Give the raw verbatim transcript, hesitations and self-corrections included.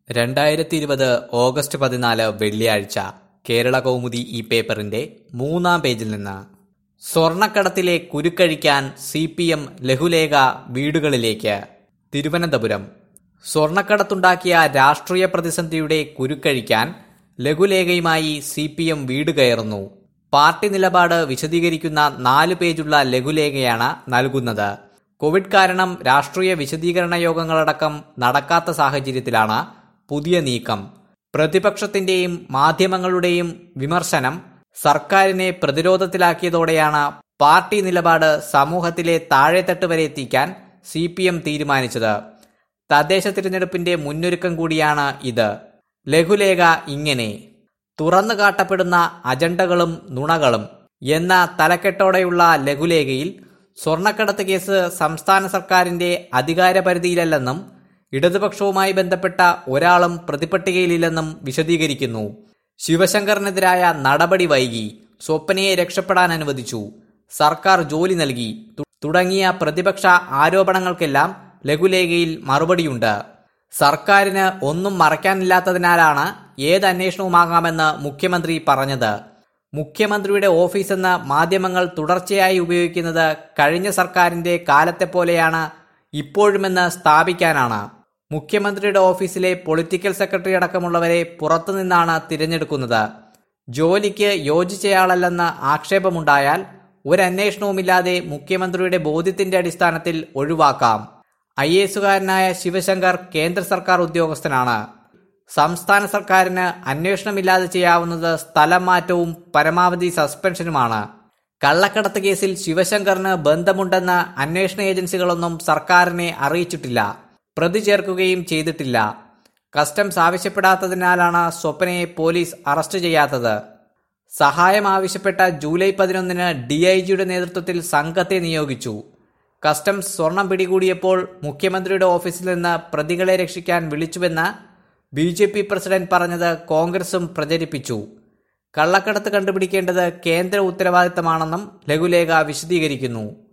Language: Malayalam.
രണ്ടായിരത്തി ഇരുപത് ഓഗസ്റ്റ് പതിനാല് വെള്ളിയാഴ്ച കേരള കൗമുദി ഈ പേപ്പറിന്റെ മൂന്നാം പേജിൽ നിന്ന് സ്വർണക്കടത്തിലെ കുരുക്കഴിക്കാൻ സി പി എം ലഘുലേഖ വീടുകളിലേക്ക്. തിരുവനന്തപുരം സ്വർണക്കടത്തുണ്ടാക്കിയ രാഷ്ട്രീയ പ്രതിസന്ധിയുടെ കുരുക്കഴിക്കാൻ ലഘുലേഖയുമായി സി പി എം വീട് കയറുന്നു. പാർട്ടി നിലപാട് വിശദീകരിക്കുന്ന നാല് പേജുള്ള ലഘുലേഖയാണ് നൽകുന്നത്. കോവിഡ് കാരണം രാഷ്ട്രീയ വിശദീകരണ യോഗങ്ങളടക്കം നടക്കാത്ത സാഹചര്യത്തിലാണ് പുതിയ നീക്കം. പ്രതിപക്ഷത്തിന്റെയും മാധ്യമങ്ങളുടെയും വിമർശനം സർക്കാരിനെ പ്രതിരോധത്തിലാക്കിയതോടെയാണ് പാർട്ടി നിലപാട് സമൂഹത്തിലെ താഴെത്തട്ട് വരെ എത്തിക്കാൻ സി പി എം തീരുമാനിച്ചത്. തദ്ദേശ തിരഞ്ഞെടുപ്പിന്റെ മുന്നൊരുക്കം കൂടിയാണ് ഇത്. ലഘുലേഖ ഇങ്ങനെ: തുറന്നു കാട്ടപ്പെടുന്ന അജണ്ടകളും നുണകളും എന്ന തലക്കെട്ടോടെയുള്ള ലഘുലേഖയിൽ സ്വർണക്കടത്ത് കേസ് സംസ്ഥാന സർക്കാരിന്റെ അധികാരപരിധിയിലല്ലെന്നും ഇടതുപക്ഷവുമായി ബന്ധപ്പെട്ട ഒരാളും പ്രതിപട്ടികയിലില്ലെന്നും വിശദീകരിക്കുന്നു. ശിവശങ്കറിനെതിരായ നടപടി വൈകി, സ്വപ്നയെ രക്ഷപ്പെടാൻ അനുവദിച്ചു, സർക്കാർ ജോലി നൽകി തുടങ്ങിയ പ്രതിപക്ഷ ആരോപണങ്ങൾക്കെല്ലാം ലഘുലേഖയിൽ മറുപടിയുണ്ട്. സർക്കാരിന് ഒന്നും മറയ്ക്കാനില്ലാത്തതിനാലാണ് ഏത് അന്വേഷണവുമാകാമെന്ന് മുഖ്യമന്ത്രി പറഞ്ഞത്. മുഖ്യമന്ത്രിയുടെ ഓഫീസെന്ന് മാധ്യമങ്ങൾ തുടർച്ചയായി ഉപയോഗിക്കുന്നത് കഴിഞ്ഞ സർക്കാരിന്റെ കാലത്തെ പോലെയാണ് ഇപ്പോഴുമെന്ന് സ്ഥാപിക്കാനാണ്. മുഖ്യമന്ത്രിയുടെ ഓഫീസിലെ പൊളിറ്റിക്കൽ സെക്രട്ടറി അടക്കമുള്ളവരെ പുറത്തുനിന്നാണ് തിരഞ്ഞെടുക്കുന്നത്. ജോലിക്ക് യോജിച്ചയാളല്ലെന്ന് ആക്ഷേപമുണ്ടായാൽ ഒരന്വേഷണവുമില്ലാതെ മുഖ്യമന്ത്രിയുടെ ബോധ്യത്തിന്റെ അടിസ്ഥാനത്തിൽ ഒഴിവാക്കാം. ഐ എ എസുകാരനായ ശിവശങ്കർ കേന്ദ്ര സർക്കാർ ഉദ്യോഗസ്ഥനാണ്. സംസ്ഥാന സർക്കാരിന് അന്വേഷണമില്ലാതെ ചെയ്യാവുന്നത് സ്ഥലം മാറ്റവും പരമാവധി സസ്പെൻഷനുമാണ്. കള്ളക്കടത്ത് കേസിൽ ശിവശങ്കറിന് ബന്ധമുണ്ടെന്ന് അന്വേഷണ ഏജൻസികളൊന്നും സർക്കാരിനെ അറിയിച്ചിട്ടില്ല, പ്രതി ചേർക്കുകയും ചെയ്തിട്ടില്ല. കസ്റ്റംസ് ആവശ്യപ്പെടാത്തതിനാലാണ് സ്വപ്നയെ പോലീസ് അറസ്റ്റ് ചെയ്യാത്തത്. സഹായം ആവശ്യപ്പെട്ട ജൂലൈ പതിനൊന്നിന് ഡി ഐ ജിയുടെ നേതൃത്വത്തിൽ സംഘത്തെ നിയോഗിച്ചു. കസ്റ്റംസ് സ്വർണം പിടികൂടിയപ്പോൾ മുഖ്യമന്ത്രിയുടെ ഓഫീസിൽ നിന്ന് പ്രതികളെ രക്ഷിക്കാൻ വിളിച്ചുവെന്ന് ബി ജെ പി പ്രസിഡന്റ് പറഞ്ഞത് കോൺഗ്രസും പ്രചരിപ്പിച്ചു. കള്ളക്കടത്ത് കണ്ടുപിടിക്കേണ്ടത് കേന്ദ്ര ഉത്തരവാദിത്തമാണെന്നും ലഘുലേഖ വിശദീകരിക്കുന്നു.